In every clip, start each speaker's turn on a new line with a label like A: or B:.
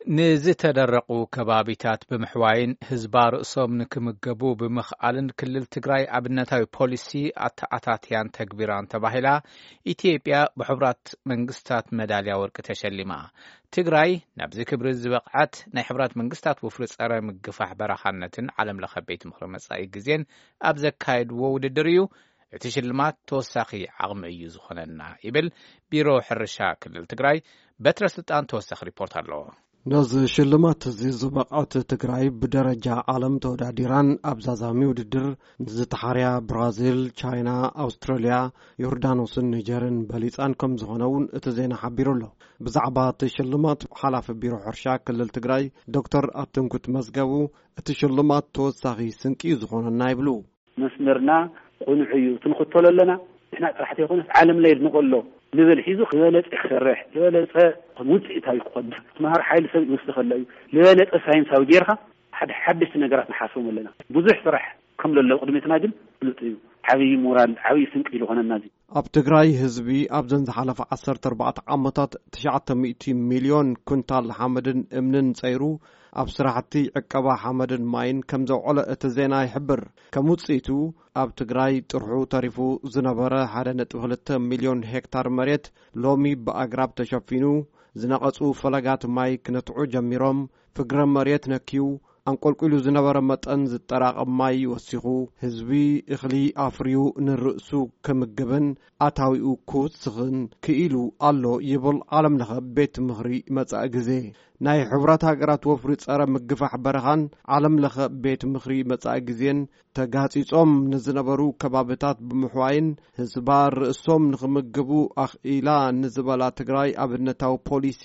A: ንዝተደረቁ ከባቢታት ብምሕዋይን ህዝባር እሶም ንክምገቡ ብምኽኣልን ክልል ትግራይ ኣብነታዊ ፖሊሲ ኣተኣታትያን ተግቢራን ተባሂላ ኢትዮጵያ ብሕቡራት መንግስታት መዳልያ ወርቂ ተሸሊማ ትግራይ ናብዚ ክብሪ ዝበቕዓት ናይ ሕቡራት መንግስታት ወፍሪ ጸረ ምግፋሕ በረኻነትን ዓለም ለኸ ቤት ምኽሪ መጻኢ ግዜን ኣብ ዘካየድዎ ውድድር እዩ እቲ ሽልማት ተወሳኺ ዓቕሚ እዩ ዝኾነና ይብል ቢሮ ሕርሻ ክልል ትግራይ በትረ ስልጣን ተወሳኺ ሪፖርት ኣለዎ
B: ነዚ ሽልማት እዚ ዝበቕዓት ትግራይ ብደረጃ ዓለም ተወዳዲራን ኣብዛዛሚ ውድድር ንዝተሓርያ ብራዚል፣ ቻይና፣ ኣውስትራልያ፣ ዮርዳኖስን ኒጀርን በሊፃን ከም ዝኾነውን እቲ ዜና ሓቢሩ ኣሎ። ብዛዕባ እቲ ሽልማት ሓላፊ ቢሮ ሕርሻ ክልል ትግራይ ዶክተር ኣትንኩት መዝገቡ እቲ ሽልማት ተወሳኺ ስንቂ ዝኾነና ይብሉ።
C: መስመርና ቁኑዕ እዩ ትንኽተሎ ኣለና ንሕና ጥራሕቲ ይኹንስ ዓለም ላይ ንቆሎ ንብል ሒዙ ክበለፀ ክሰርሕ ክበለፀ ውፅኢታዊ ክኾን ትምሃር ሓይሊ ሰብ ይወስድ ከለዩ ለበለፀ ሳይንሳዊ ጌርካ ሓድሽቲ ነገራት ንሓስቦም ኣለና ብዙሕ ስራሕ ከም ዘሎ ቅድሚትና ግን ብሉጥ እዩ ዓብይ ሞራል ዓብይ ስንቂ ዝኾነና እዚ
B: ኣብ ትግራይ ህዝቢ ኣብዘን ዝሓለፈ 14 ዓመታት 900 ሚልዮን ኩንታል ሓመድን እምንን ፀይሩ ኣብ ስራሕቲ ዕቀባ ሓመድን ማይን ከም ዘውዕለ እቲ ዜና ይሕብር። ከም ውፅኢቱ ኣብ ትግራይ ጥርሑ ተሪፉ ዝነበረ 1.2 ሚልዮን ሄክታር መሬት ሎሚ ብኣግራብ ተሸፊኑ ዝነቐፁ ፈለጋት ማይ ክነትዑ ጀሚሮም ፍግረ መሬት ነኪዩ አንቆልቁሉ ዝነበረ መጠን ዝጠራቀም ማይ ወሲኹ ህዝቢ እኽሊ ኣፍርዩ ንርእሱ ከምግብን ኣታዊኡ ክውስኽን ክኢሉ ኣሎ ይብል ዓለም ለኸ ቤት ምኽሪ መጻኢ ግዜ ናይ ሕቡራት ሃገራት ወፍሪ ጸረ ምግፋሕ በረኻን ዓለም ለኸ ቤት ምኽሪ መጻኢ ግዜን ተጋጺጾም ንዝነበሩ ከባቢታት ብምሕዋይን ህዝባር ርእሶም ንኽምግቡ ኣኽኢላ ንዝበላ ትግራይ ኣብነታዊ ፖሊሲ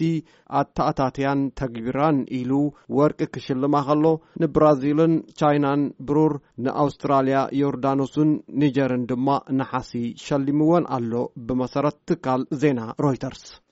B: ኣተኣታትያን ተግቢራን ኢሉ ወርቂ ክሽልማ ከሎ ንብራዚልን ቻይናን ብሩር ንኣውስትራልያ ዮርዳኖስን ኒጀርን ድማ ነሓሲ ሸሊምዎን ኣሎ ብመሰረት ትካል ዜና ሮይተርስ